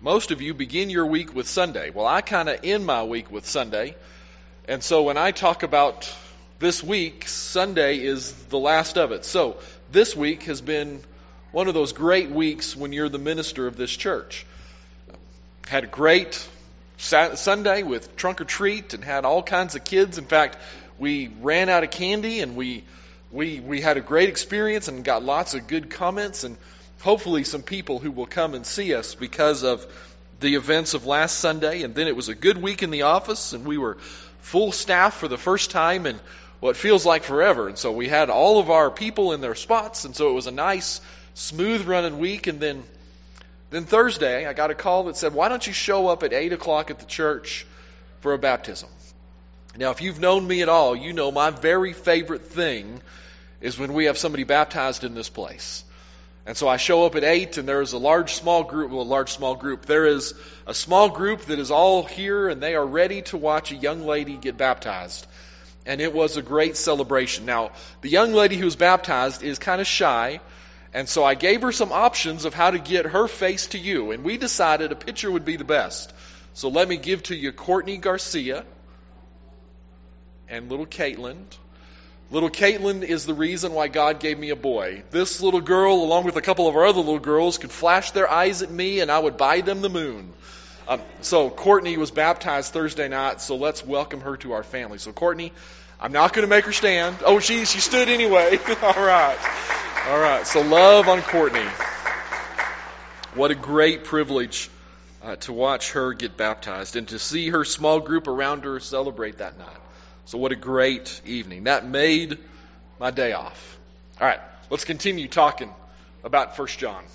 Most of you begin your week with Sunday. Well, I kind of end my week with Sunday. And so when I talk about this week, Sunday is the last of it. So this week has been one of those great weeks when you're the minister of this church. Had a great Sunday with trunk or treat and had all kinds of kids. In fact, we ran out of candy and we had a great experience and got lots of good comments and hopefully some people who will come and see us because of the events of last Sunday. And then it was a good week in the office and we were full staff for the first time in what feels like forever. And so we had all of our people in their spots, and so it was a nice, smooth running week. And then Thursday, I got a call that said, why don't you show up at 8 o'clock at the church for a baptism? Now, if you've known me at all, you know my very favorite thing is when we have somebody baptized in this place. And so I show up at 8, and there is a small group. There is a small group that is all here, and they are ready to watch a young lady get baptized. And it was a great celebration. Now, the young lady who was baptized is kind of shy, and so I gave her some options of how to get her face to you. And we decided a picture would be the best. So let me give to you Courtney Garcia and little Caitlin. Little Caitlin is the reason why God gave me a boy. This little girl, along with a couple of our other little girls, could flash their eyes at me and I would buy them the moon. So Courtney was baptized Thursday night, so let's welcome her to our family. So Courtney, I'm not going to make her stand. Oh, she stood anyway. All right. So love on Courtney. What a great privilege to watch her get baptized and to see her small group around her celebrate that night. So what a great evening. That made my day off. All right, let's continue talking about 1 John.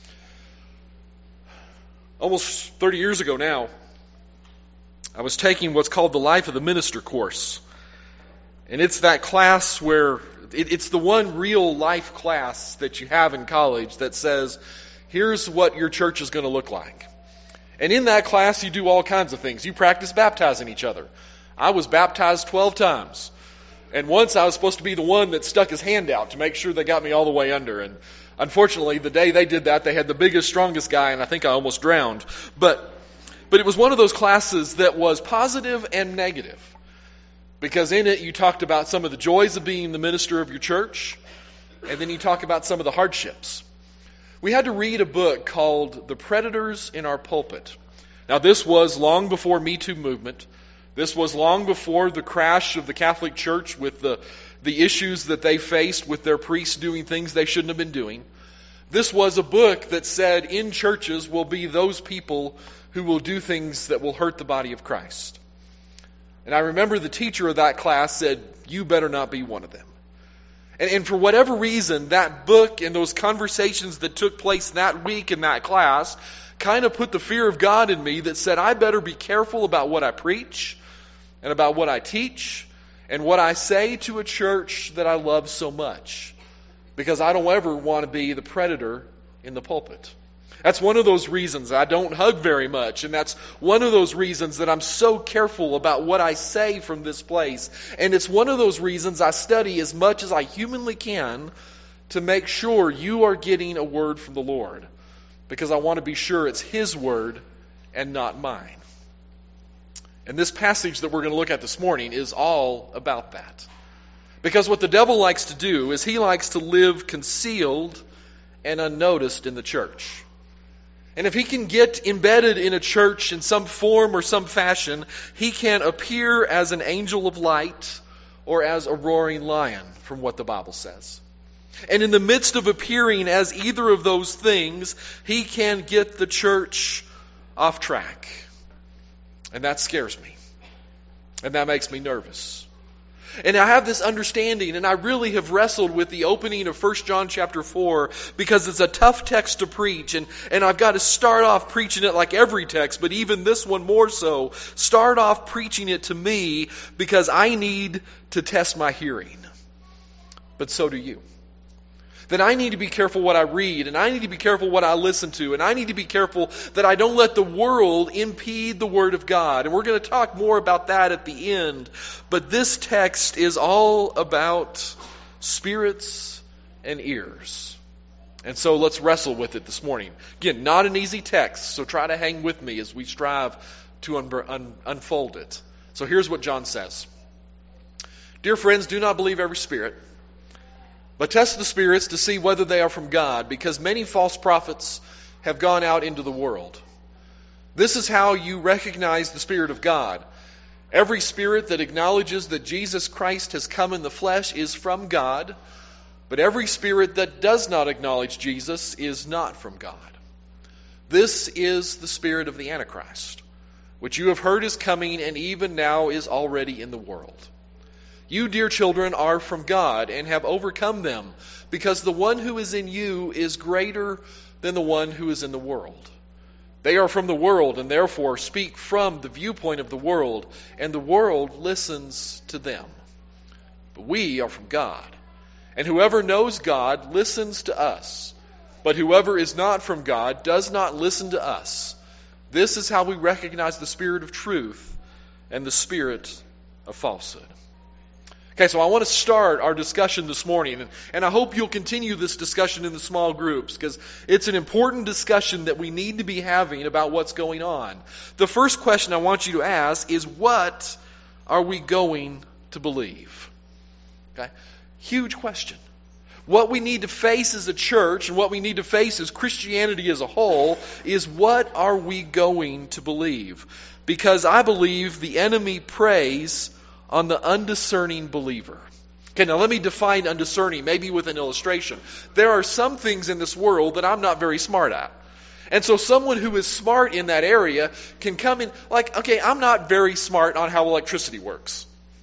Almost 30 years ago now, I was taking what's called the Life of the Minister course. And it's that class where, it's the one real life class that you have in college that says, here's what your church is going to look like. And in that class, you do all kinds of things. You practice baptizing each other. I was baptized 12 times. And once I was supposed to be the one that stuck his hand out to make sure they got me all the way under. And unfortunately, the day they did that, they had the biggest, strongest guy, and I think I almost drowned. But it was one of those classes that was positive and negative. Because in it, you talked about some of the joys of being the minister of your church, and then you talk about some of the hardships. We had to read a book called The Predators in Our Pulpit. Now, this was long before Me Too movement. This was long before the crash of the Catholic Church with the issues that they faced with their priests doing things they shouldn't have been doing. This was a book that said in churches will be those people who will do things that will hurt the body of Christ. And I remember the teacher of that class said, you better not be one of them. And for whatever reason, that book and those conversations that took place that week in that class kind of put the fear of God in me that said, I better be careful about what I preach and about what I teach and what I say to a church that I love so much. Because I don't ever want to be the predator in the pulpit. That's one of those reasons I don't hug very much. And that's one of those reasons that I'm so careful about what I say from this place. And it's one of those reasons I study as much as I humanly can to make sure you are getting a word from the Lord. Because I want to be sure it's His word and not mine. And this passage that we're going to look at this morning is all about that. Because what the devil likes to do is he likes to live concealed and unnoticed in the church. And if he can get embedded in a church in some form or some fashion, he can appear as an angel of light or as a roaring lion, from what the Bible says. And in the midst of appearing as either of those things, he can get the church off track. And that scares me. And that makes me nervous. And I have this understanding, and I really have wrestled with the opening of 1 John chapter 4 because it's a tough text to preach, and I've got to start off preaching it like every text, but even this one more so. Start off preaching it to me because I need to test my hearing. But so do you. That I need to be careful what I read, and I need to be careful what I listen to, and I need to be careful that I don't let the world impede the Word of God. And we're going to talk more about that at the end. But this text is all about spirits and ears. And so let's wrestle with it this morning. Again, not an easy text, so try to hang with me as we strive to unfold it. So here's what John says. Dear friends, do not believe every spirit, but test the spirits to see whether they are from God, because many false prophets have gone out into the world. This is how you recognize the Spirit of God. Every spirit that acknowledges that Jesus Christ has come in the flesh is from God, but every spirit that does not acknowledge Jesus is not from God. This is the spirit of the Antichrist, which you have heard is coming and even now is already in the world. You, dear children, are from God and have overcome them, because the one who is in you is greater than the one who is in the world. They are from the world and therefore speak from the viewpoint of the world, and the world listens to them. But we are from God, and whoever knows God listens to us. But whoever is not from God does not listen to us. This is how we recognize the spirit of truth and the spirit of falsehood. Okay, so I want to start our discussion this morning, and I hope you'll continue this discussion in the small groups, because it's an important discussion that we need to be having about what's going on. The first question I want you to ask is, what are we going to believe? Okay, huge question. What we need to face as a church and what we need to face as Christianity as a whole is, what are we going to believe? Because I believe the enemy preys on the undiscerning believer. Okay, now let me define undiscerning, maybe with an illustration. There are some things in this world that I'm not very smart at. And so someone who is smart in that area can come in, like, okay, I'm not very smart on how electricity works.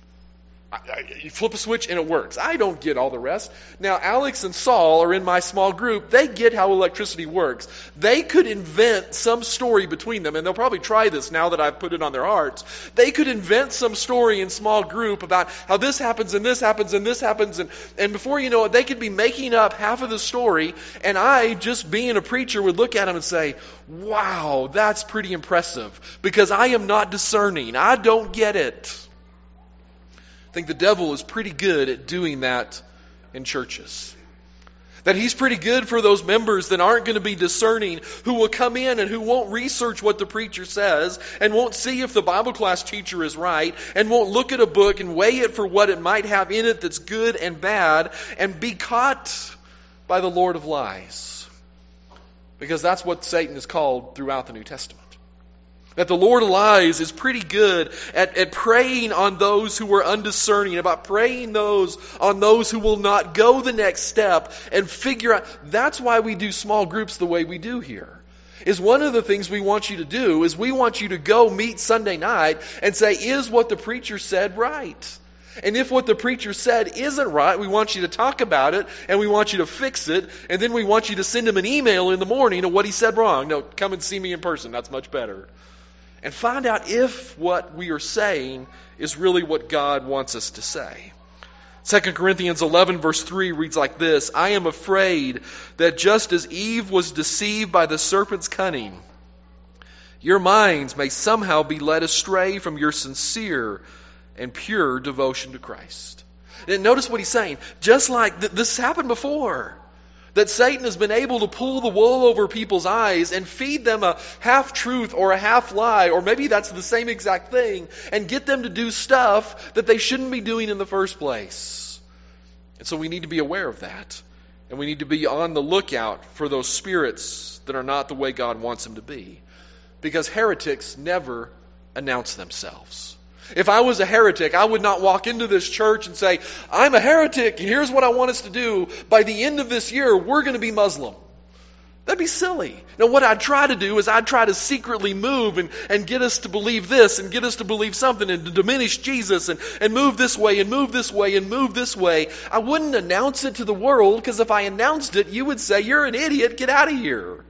You flip a switch and it works. I don't get all the rest. Now, Alex and Saul are in my small group. They get how electricity works. They could invent some story between them, and they'll probably try this now that I've put it on their hearts. They could invent some story in small group about how this happens and this happens and this happens. And before you know it, they could be making up half of the story. And I, just being a preacher, would look at them and say, wow, that's pretty impressive. Because I am not discerning. I don't get it. I think the devil is pretty good at doing that in churches. That he's pretty good for those members that aren't going to be discerning, who will come in and who won't research what the preacher says, and won't see if the Bible class teacher is right, and won't look at a book and weigh it for what it might have in it that's good and bad, and be caught by the Lord of lies. Because that's what Satan is called throughout the New Testament. That the Lord of lies is pretty good at preying on those who are undiscerning, about preying on those who will not go the next step and figure out. That's why we do small groups the way we do here. Is one of the things we want you to do is we want you to go meet Sunday night and say, is what the preacher said right? And if what the preacher said isn't right, we want you to talk about it, and we want you to fix it, and then we want you to send him an email in the morning of what he said wrong. No, come and see me in person. That's much better. And find out if what we are saying is really what God wants us to say. 2 Corinthians 11 verse 3 reads like this: I am afraid that just as Eve was deceived by the serpent's cunning, your minds may somehow be led astray from your sincere and pure devotion to Christ. And notice what he's saying. Just like this happened before. That Satan has been able to pull the wool over people's eyes and feed them a half-truth or a half-lie, or maybe that's the same exact thing, and get them to do stuff that they shouldn't be doing in the first place. And so we need to be aware of that. And we need to be on the lookout for those spirits that are not the way God wants them to be. Because heretics never announce themselves. If I was a heretic, I would not walk into this church and say, I'm a heretic, and here's what I want us to do. By the end of this year, we're going to be Muslim. That'd be silly. Now, what I'd try to do is I'd try to secretly move and get us to believe this and get us to believe something and to diminish Jesus and move this way and move this way and move this way. I wouldn't announce it to the world, because if I announced it, you would say, you're an idiot, get out of here.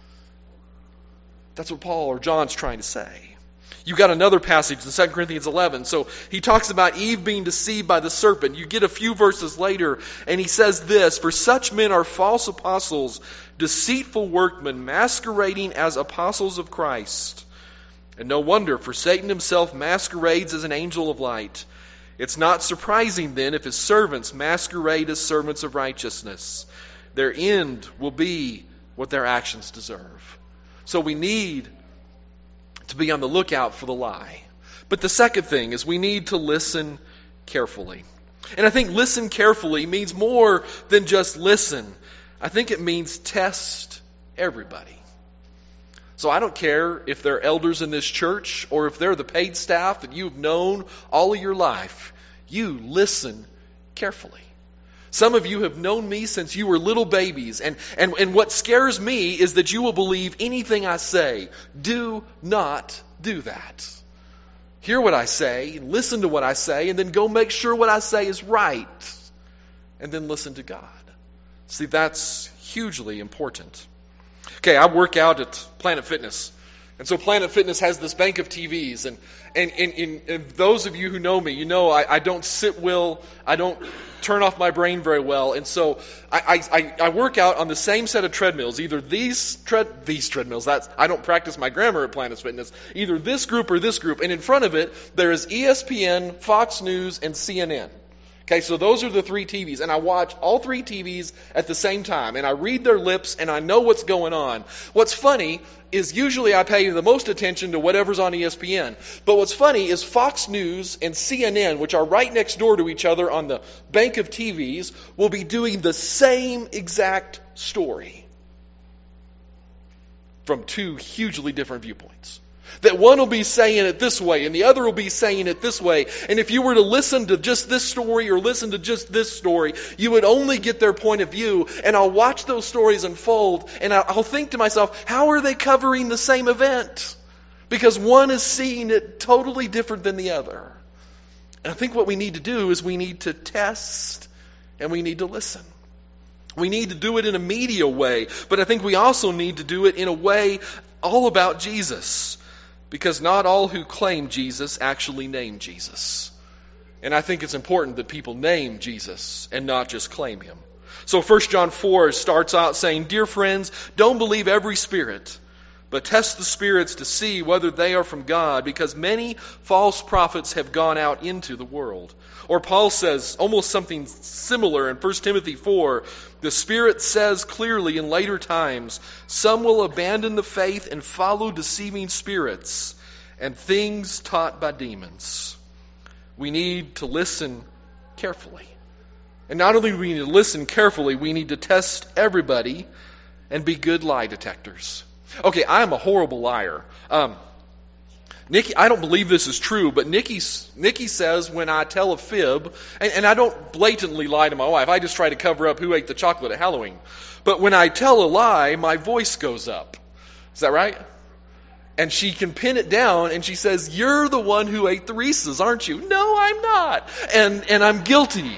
That's what Paul or John's trying to say. You've got another passage in 2 Corinthians 11. So he talks about Eve being deceived by the serpent. You get a few verses later, and he says this: For such men are false apostles, deceitful workmen, masquerading as apostles of Christ. And no wonder, for Satan himself masquerades as an angel of light. It's not surprising then if his servants masquerade as servants of righteousness. their end will be what their actions deserve. So we need to be on the lookout for the lie. But the second thing is we need to listen carefully. And I think listen carefully means more than just listen. I think it means test everybody. So I don't care if they're elders in this church or if they're the paid staff that you've known all of your life. You listen carefully. Some of you have known me since you were little babies. And what scares me is that you will believe anything I say. Do not do that. Hear what I say, listen to what I say, and then go make sure what I say is right. And then listen to God. See, that's hugely important. Okay, I work out at Planet Fitness. And so Planet Fitness has this bank of TVs. And those of you who know me, you know I don't sit well. I don't turn off my brain very well. And so I work out on the same set of treadmills. Either these treadmills. I don't practice my grammar at Planet Fitness. Either this group or this group. And in front of it, there is ESPN, Fox News, and CNN. Okay, so those are the three TVs, and I watch all three TVs at the same time, and I read their lips, and I know what's going on. What's funny is usually I pay the most attention to whatever's on ESPN. But what's funny is Fox News and CNN, which are right next door to each other on the bank of TVs, will be doing the same exact story from two hugely different viewpoints. That one will be saying it this way and the other will be saying it this way. And if you were to listen to just this story or listen to just this story, you would only get their point of view. And I'll watch those stories unfold and I'll think to myself, how are they covering the same event? Because one is seeing it totally different than the other. And I think what we need to do is we need to test and we need to listen. We need to do it in a media way, but I think we also need to do it in a way all about Jesus. Because not all who claim Jesus actually name Jesus. And I think it's important that people name Jesus and not just claim him. So 1 John 4 starts out saying, "Dear friends, don't believe every spirit, but test the spirits to see whether they are from God, because many false prophets have gone out into the world." Or Paul says almost something similar in 1 Timothy 4. The Spirit says clearly in later times, some will abandon the faith and follow deceiving spirits and things taught by demons. We need to listen carefully. And not only do we need to listen carefully, we need to test everybody and be good lie detectors. Okay, I'm a horrible liar. Nikki, I don't believe this is true, but Nikki says when I tell a fib, and I don't blatantly lie to my wife, I just try to cover up who ate the chocolate at Halloween. But when I tell a lie, my voice goes up. Is that right? And she can pin it down, and she says, "You're the one who ate the Reese's, aren't you?" "No, I'm not." And I'm guilty.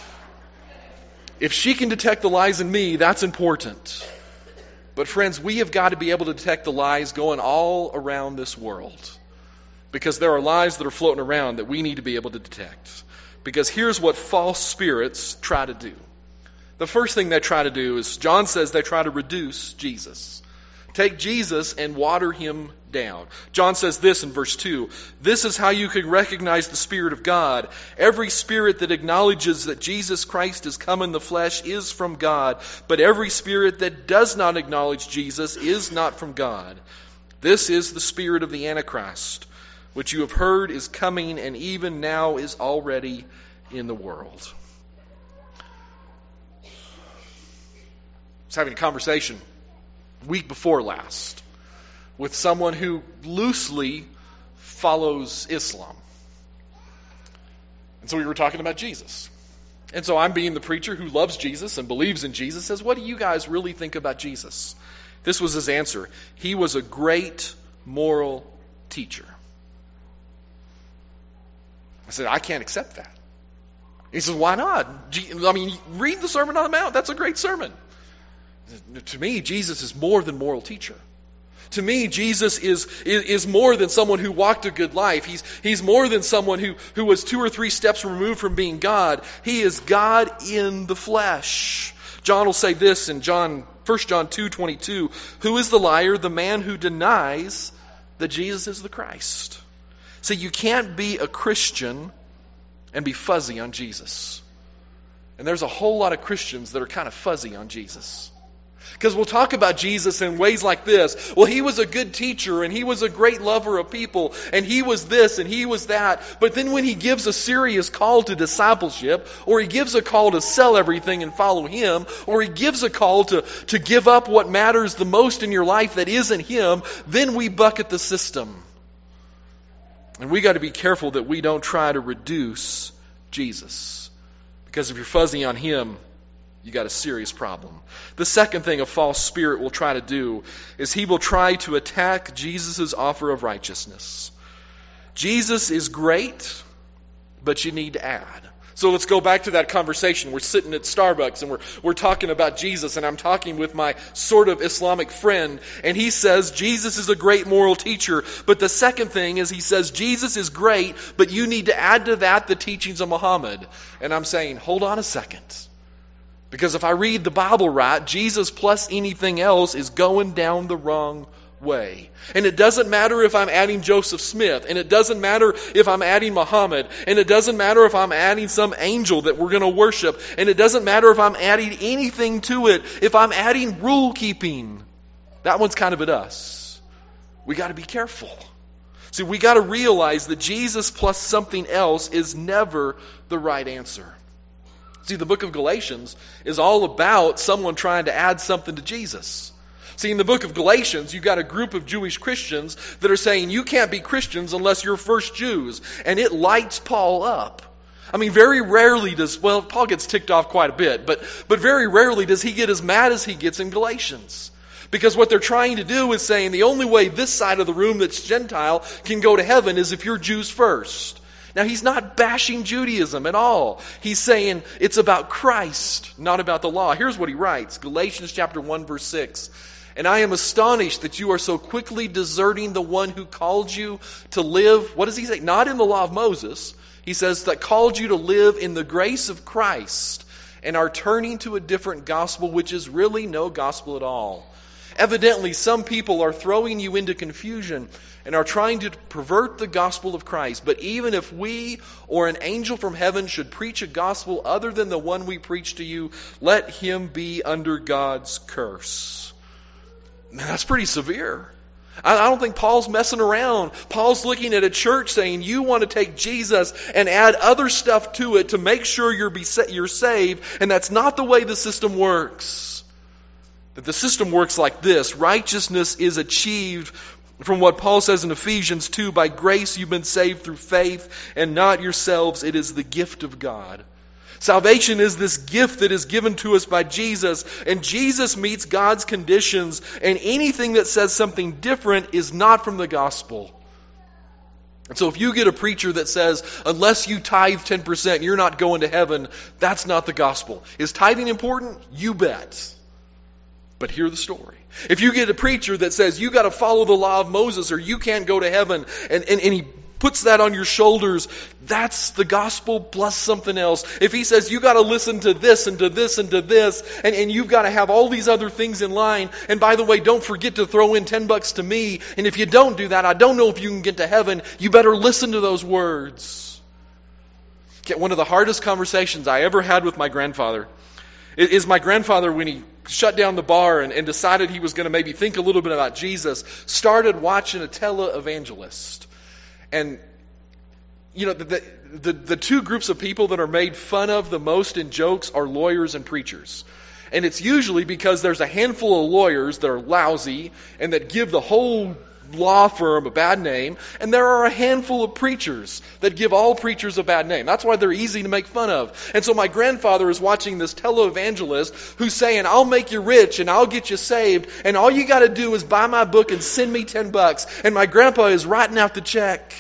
If she can detect the lies in me, that's important. But friends, we have got to be able to detect the lies going all around this world. Because there are lies that are floating around that we need to be able to detect. Because here's what false spirits try to do. The first thing they try to do is, John says, they try to reduce Jesus. Take Jesus and water him down. John says this in verse 2. "This is how you can recognize the Spirit of God. Every spirit that acknowledges that Jesus Christ has come in the flesh is from God. But every spirit that does not acknowledge Jesus is not from God. This is the spirit of the Antichrist, which you have heard is coming and even now is already in the world." I was having a conversation week before last with someone who loosely follows Islam. And so we were talking about Jesus. And so I'm being the preacher who loves Jesus and believes in Jesus, says, "What do you guys really think about Jesus?" This was his answer. "He was a great moral teacher." I said, "I can't accept that." He says, "Why not? I mean, read the Sermon on the Mount. That's a great sermon." To me, Jesus is more than moral teacher. To me, Jesus is more than someone who walked a good life. He's more than someone who was 2 or 3 steps removed from being God. He is God in the flesh. John will say this in 1 John 2:22, "Who is the liar? The man who denies that Jesus is the Christ." So you can't be a Christian and be fuzzy on Jesus. And there's a whole lot of Christians that are kind of fuzzy on Jesus. Because we'll talk about Jesus in ways like this. Well, he was a good teacher, and he was a great lover of people, and he was this, and he was that. But then when he gives a serious call to discipleship, or he gives a call to sell everything and follow him, or he gives a call to give up what matters the most in your life that isn't him, then we bucket the system. And we got to be careful that we don't try to reduce Jesus. Because if you're fuzzy on him, you got a serious problem. The second thing a false spirit will try to do is he will try to attack Jesus' offer of righteousness. Jesus is great, but you need to add. So let's go back to that conversation. We're sitting at Starbucks and we're talking about Jesus, and I'm talking with my sort of Islamic friend, and he says Jesus is a great moral teacher. But the second thing is he says Jesus is great, but you need to add to that the teachings of Muhammad. And I'm saying, hold on a second. Because if I read the Bible right, Jesus plus anything else is going down the wrong way. And it doesn't matter if I'm adding Joseph Smith, and it doesn't matter if I'm adding Muhammad, and it doesn't matter if I'm adding some angel that we're going to worship, and it doesn't matter if I'm adding anything to it. If I'm adding rule keeping, that one's kind of at us. We got to be careful. See, we got to realize that Jesus plus something else is never the right answer. See, the book of Galatians is all about someone trying to add something to Jesus. See, in the book of Galatians, you've got a group of Jewish Christians that are saying you can't be Christians unless you're first Jews. And it lights Paul up. I mean, very rarely Paul gets ticked off quite a bit, but very rarely does he get as mad as he gets in Galatians. Because what they're trying to do is saying the only way this side of the room that's Gentile can go to heaven is if you're Jews first. Now, he's not bashing Judaism at all. He's saying it's about Christ, not about the law. Here's what he writes, Galatians chapter 1, verse 6. And I am astonished that you are so quickly deserting the one who called you to live, what does he say? Not in the law of Moses. He says that called you to live in the grace of Christ and are turning to a different gospel, which is really no gospel at all. Evidently, some people are throwing you into confusion and are trying to pervert the gospel of Christ. But even if we or an angel from heaven should preach a gospel other than the one we preach to you, let him be under God's curse. Man, that's pretty severe. I don't think Paul's messing around. Paul's looking at a church saying, you want to take Jesus and add other stuff to it to make sure you're saved, and that's not the way the system works. That the system works like this. Righteousness is achieved from what Paul says in Ephesians 2, by grace you've been saved through faith, and not yourselves, it is the gift of God. Salvation is this gift that is given to us by Jesus, and Jesus meets God's conditions, and anything that says something different is not from the gospel. And so if you get a preacher that says, unless you tithe 10%, you're not going to heaven, that's not the gospel. Is tithing important? You bet. But hear the story. If you get a preacher that says you got to follow the law of Moses or you can't go to heaven, and he puts that on your shoulders, that's the gospel plus something else. If he says you got to listen to this and to this and to this, and you've got to have all these other things in line, and by the way, don't forget to throw in $10 to me, and if you don't do that, I don't know if you can get to heaven, you better listen to those words. One of the hardest conversations I ever had with my grandfather is my grandfather, when he shut down the bar and decided he was going to maybe think a little bit about Jesus, started watching a televangelist. And, you know, the two groups of people that are made fun of the most in jokes are lawyers and preachers. And it's usually because there's a handful of lawyers that are lousy and that give the whole law firm a bad name, and there are a handful of preachers that give all preachers a bad name. That's why they're easy to make fun of. And so my grandfather is watching this televangelist who's saying, I'll make you rich and I'll get you saved, and all you got to do is buy my book and send me $10. And my grandpa is writing out the check.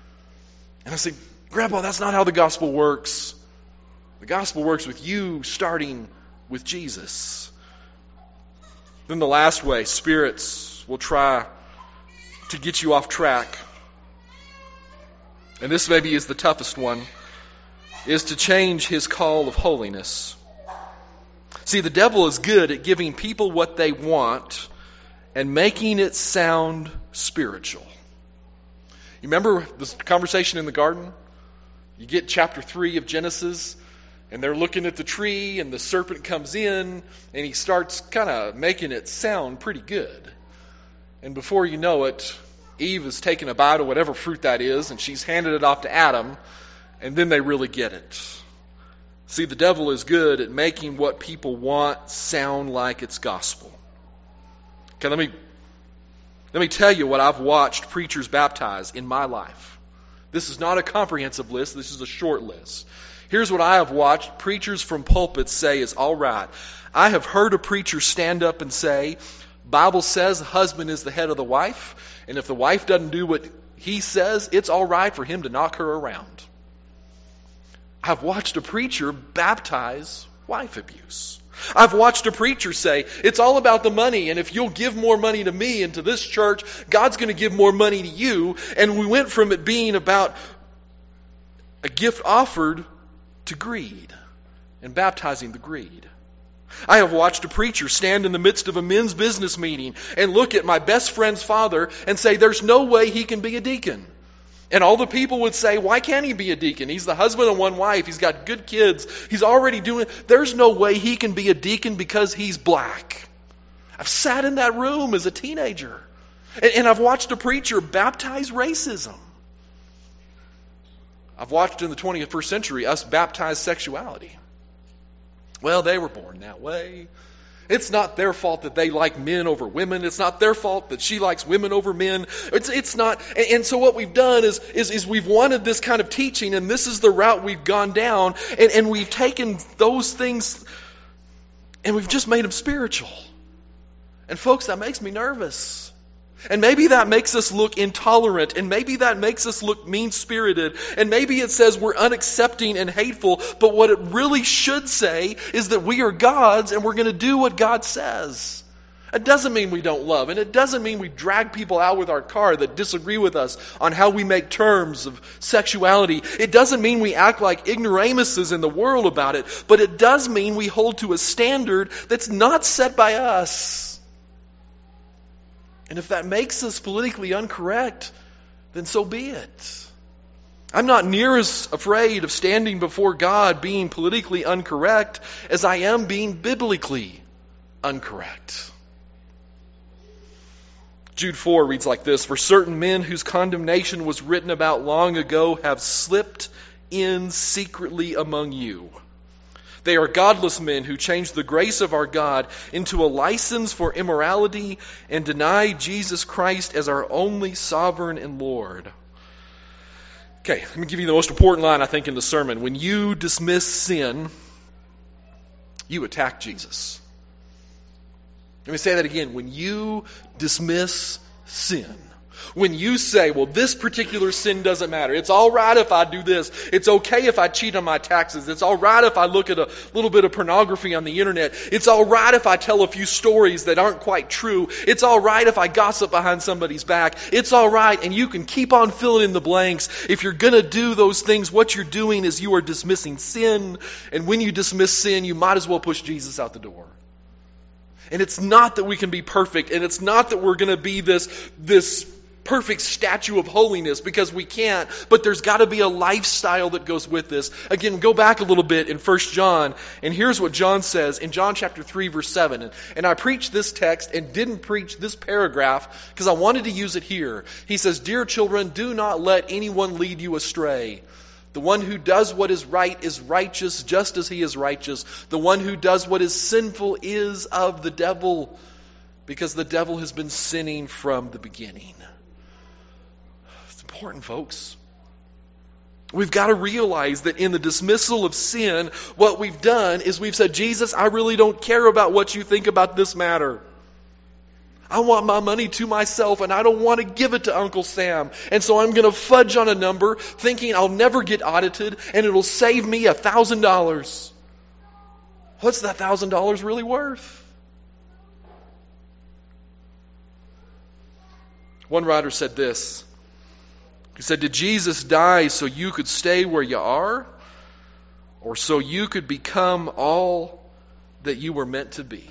And I say, Grandpa, that's not how the gospel works. The gospel works with you starting with Jesus. Then the last way, spirits will try to get you off track, and this maybe is the toughest one, is to change his call of holiness. See, the devil is good at giving people what they want and making it sound spiritual. You remember this conversation in the garden? You get chapter 3 of Genesis, And they're looking at the tree, and the serpent comes in, and he starts kind of making it sound pretty good. And before you know it, Eve has taken a bite of whatever fruit that is, and she's handed it off to Adam, and then they really get it. See, the devil is good at making what people want sound like it's gospel. Okay, let me tell you what I've watched preachers baptize in my life. This is not a comprehensive list, this is a short list. Here's what I have watched preachers from pulpits say is all right. I have heard a preacher stand up and say, Bible says the husband is the head of the wife, and if the wife doesn't do what he says, it's all right for him to knock her around. I've watched a preacher baptize wife abuse. I've watched a preacher say, it's all about the money, and if you'll give more money to me and to this church, God's going to give more money to you. And we went from it being about a gift offered to greed and baptizing the greed. I have watched a preacher stand in the midst of a men's business meeting and look at my best friend's father and say, there's no way he can be a deacon. And all the people would say, why can't he be a deacon? He's the husband of one wife. He's got good kids. He's already doing it. There's no way he can be a deacon because he's black. I've sat in that room as a teenager. And I've watched a preacher baptize racism. I've watched in the 21st century us baptize sexuality. Well, they were born that way. It's not their fault that they like men over women. It's not their fault that she likes women over men. It's not. And so what we've done is we've wanted this kind of teaching, and this is the route we've gone down, and we've taken those things and we've just made them spiritual. And folks, that makes me nervous. And maybe that makes us look intolerant, and maybe that makes us look mean-spirited, and maybe it says we're unaccepting and hateful, but what it really should say is that we are God's and we're going to do what God says. It doesn't mean we don't love, and it doesn't mean we drag people out with our car that disagree with us on how we make terms of sexuality. It doesn't mean we act like ignoramuses in the world about it, but it does mean we hold to a standard that's not set by us. And if that makes us politically incorrect, then so be it. I'm not near as afraid of standing before God being politically incorrect as I am being biblically incorrect. Jude 4 reads like this, for certain men whose condemnation was written about long ago have slipped in secretly among you. They are godless men who change the grace of our God into a license for immorality and deny Jesus Christ as our only sovereign and Lord. Okay, let me give you the most important line, I think, in the sermon. When you dismiss sin, you attack Jesus. Let me say that again. When you dismiss sin, when you say, well, this particular sin doesn't matter. It's all right if I do this. It's okay if I cheat on my taxes. It's all right if I look at a little bit of pornography on the internet. It's all right if I tell a few stories that aren't quite true. It's all right if I gossip behind somebody's back. It's all right, and you can keep on filling in the blanks. If you're going to do those things, what you're doing is you are dismissing sin. And when you dismiss sin, you might as well push Jesus out the door. And it's not that we can be perfect, and it's not that we're going to be this perfect statue of holiness, because we can't, but there's got to be a lifestyle that goes with this. Again, go back a little bit in 1 John, and here's what John says in John chapter 3, verse 7. And I preached this text and didn't preach this paragraph because I wanted to use it here. He says, dear children, do not let anyone lead you astray. The one who does what is right is righteous just as he is righteous. The one who does what is sinful is of the devil, because the devil has been sinning from the beginning. It's important, folks. We've got to realize that in the dismissal of sin, what we've done is we've said, Jesus, I really don't care about what you think about this matter. I want my money to myself, and I don't want to give it to Uncle Sam. And so I'm going to fudge on a number, thinking I'll never get audited, and it'll save me $1,000. What's that $1,000 really worth? One writer said this. He said, did Jesus die so you could stay where you are, or so you could become all that you were meant to be?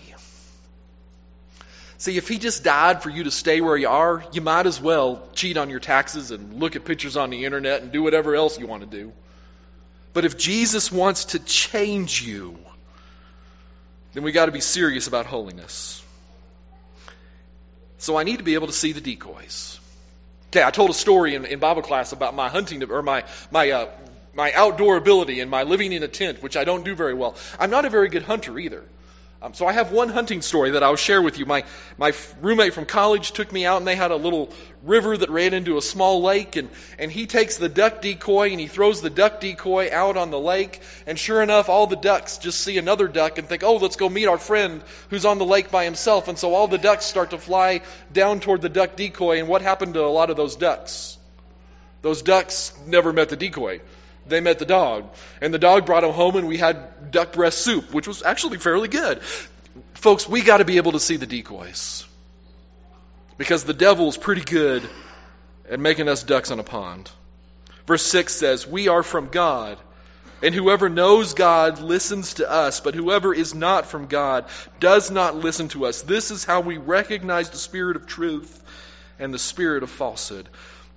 See, if he just died for you to stay where you are, you might as well cheat on your taxes and look at pictures on the internet and do whatever else you want to do. But if Jesus wants to change you, then we got to be serious about holiness. So I need to be able to see the decoys. Okay, I told a story in Bible class about my hunting, or my outdoor ability and my living in a tent, which I don't do very well. I'm not a very good hunter either. So I have one hunting story that I'll share with you. My roommate from college took me out, and they had a little river that ran into a small lake, and he takes the duck decoy and he throws the duck decoy out on the lake, and sure enough, all the ducks just see another duck and think, oh, let's go meet our friend who's on the lake by himself. And so all the ducks start to fly down toward the duck decoy. And what happened to a lot of those ducks? Those ducks never met the decoy. They met the dog. And the dog brought them home, and we had duck breast soup, which was actually fairly good. Folks, we got to be able to see the decoys. Because the devil's pretty good at making us ducks on a pond. Verse 6 says, we are from God, and whoever knows God listens to us, but whoever is not from God does not listen to us. This is how we recognize the spirit of truth and the spirit of falsehood.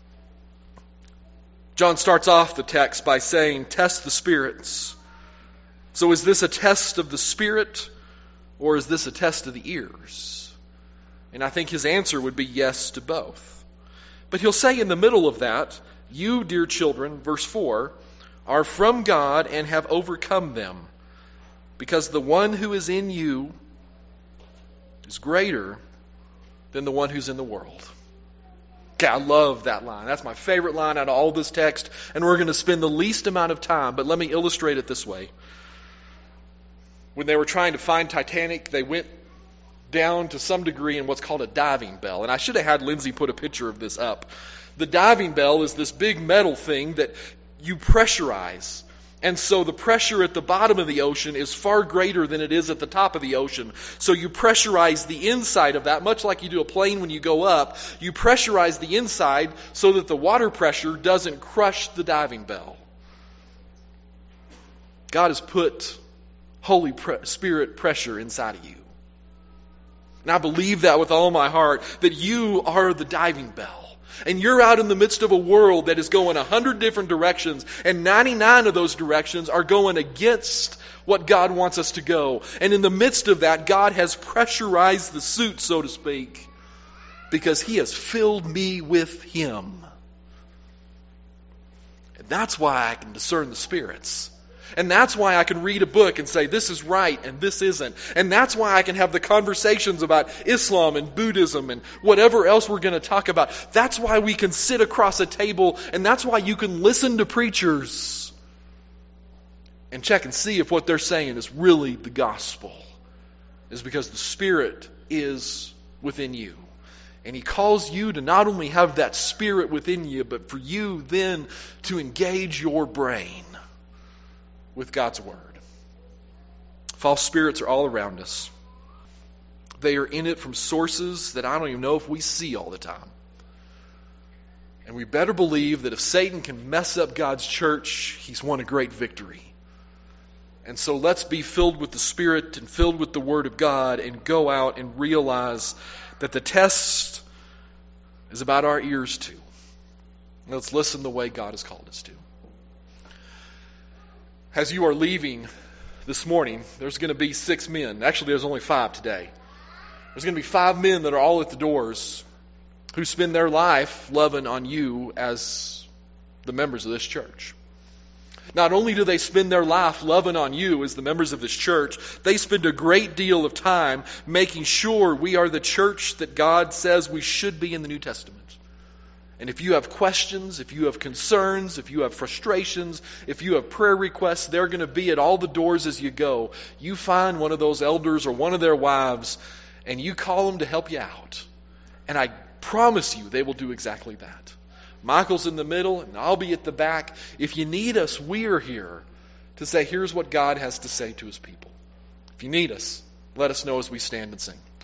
John starts off the text by saying, test the spirits. So is this a test of the spirit, or is this a test of the ears? And I think his answer would be yes to both. But he'll say in the middle of that, you, dear children, verse 4, are from God and have overcome them, because the one who is in you is greater than the one who's in the world. Okay, I love that line. That's my favorite line out of all this text, and we're going to spend the least amount of time, but let me illustrate it this way. When they were trying to find Titanic, they went down to some degree in what's called a diving bell, and I should have had Lindsay put a picture of this up. The diving bell is this big metal thing that you pressurize. And so the pressure at the bottom of the ocean is far greater than it is at the top of the ocean. So you pressurize the inside of that, much like you do a plane when you go up. You pressurize the inside so that the water pressure doesn't crush the diving bell. God has put Holy Spirit pressure inside of you. And I believe that with all my heart, that you are the diving bell. And you're out in the midst of a world that is going 100 different directions, and 99 of those directions are going against what God wants us to go. And in the midst of that, God has pressurized the suit, so to speak, because He has filled me with Him. And that's why I can discern the spirits. And that's why I can read a book and say, this is right and this isn't. And that's why I can have the conversations about Islam and Buddhism and whatever else we're going to talk about. That's why we can sit across a table, and that's why you can listen to preachers and check and see if what they're saying is really the gospel. Is because the Spirit is within you. And He calls you to not only have that Spirit within you, but for you then to engage your brain with God's Word. False spirits are all around us. They are in it from sources that I don't even know if we see all the time. And we better believe that if Satan can mess up God's church, he's won a great victory. And so let's be filled with the Spirit and filled with the Word of God and go out and realize that the test is about our ears too. Let's listen the way God has called us to. As you are leaving this morning, there's going to be 6 men. Actually, there's only 5 today. There's going to be 5 men that are all at the doors who spend their life loving on you as the members of this church. Not only do they spend their life loving on you as the members of this church, they spend a great deal of time making sure we are the church that God says we should be in the New Testament. And if you have questions, if you have concerns, if you have frustrations, if you have prayer requests, they're going to be at all the doors as you go. You find one of those elders or one of their wives, and you call them to help you out. And I promise you they will do exactly that. Michael's in the middle, and I'll be at the back. If you need us, we are here to say, here's what God has to say to His people. If you need us, let us know as we stand and sing.